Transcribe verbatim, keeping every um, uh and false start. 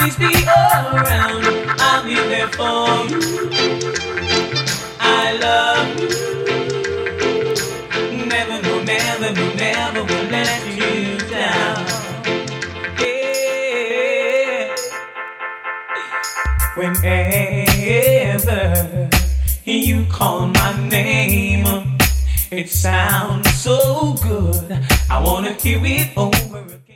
always be around. I'll be there for you. I love you. Never, no, never, no, never will let you down. Yeah. Whenever you call my name, it sounds so good. I wanna hear it over again.